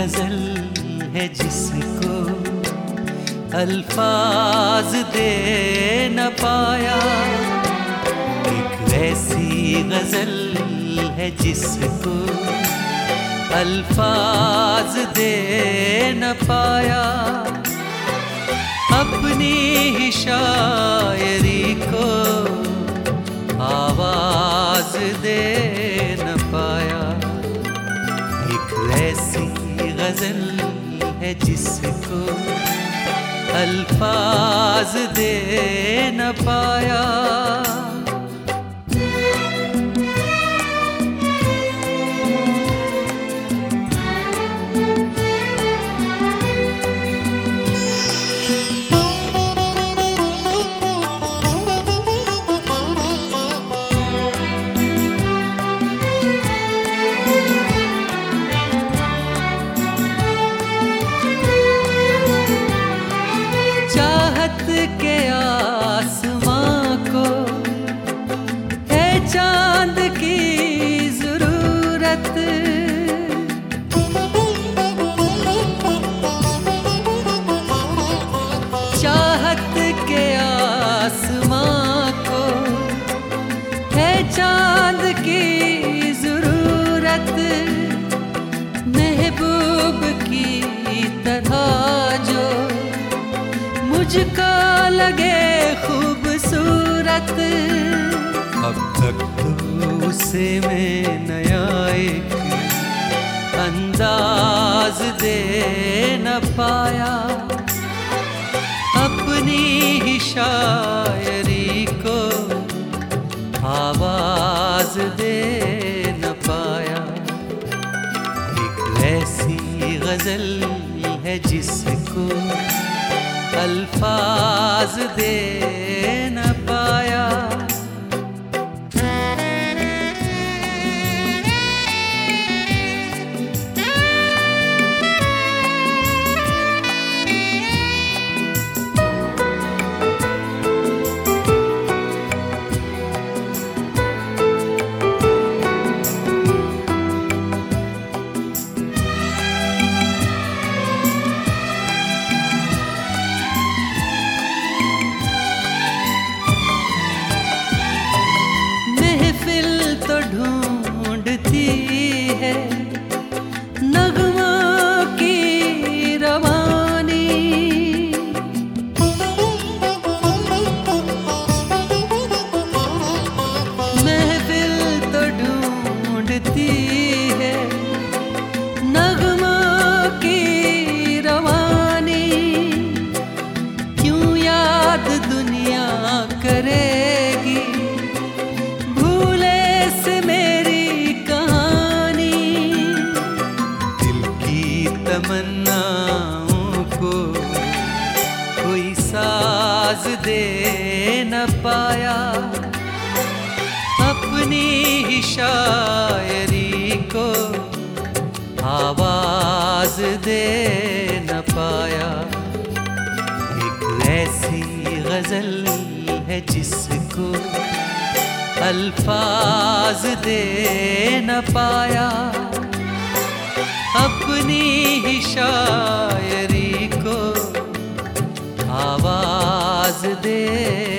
गजल है जिसको अल्फाज दे न पाया। एक ऐसी गजल है जिसको अल्फाज दे न पाया। अपनी ही शायरी को आवाज दे न पाया। एक ऐसी गजल है जिसको अल्फाज दे न पाया। के आसमां को है चांद की जरूरत। चाहत के आसमां को है चांद की जरूरत। महबूब की तरह जो मुझको लगे खूबसूरत। अब तक तो उसे मैं नया एक अंदाज दे न पाया। अपनी ही शायरी को आवाज दे न पाया। एक ऐसी गजल है जिसको अल्फाज दे न पाया। तो ढूंढती है नगमों की रवानी। महफिल तो ढूंढती है नगमों की रवानी। क्यों याद दुनिया करेगी तमन्नाओं को कोई साज दे न पाया। अपनी ही शायरी को आवाज दे न पाया। एक ऐसी गजल है जिसको अल्फाज दे न पाया। अपनी ही शायरी को आवाज दे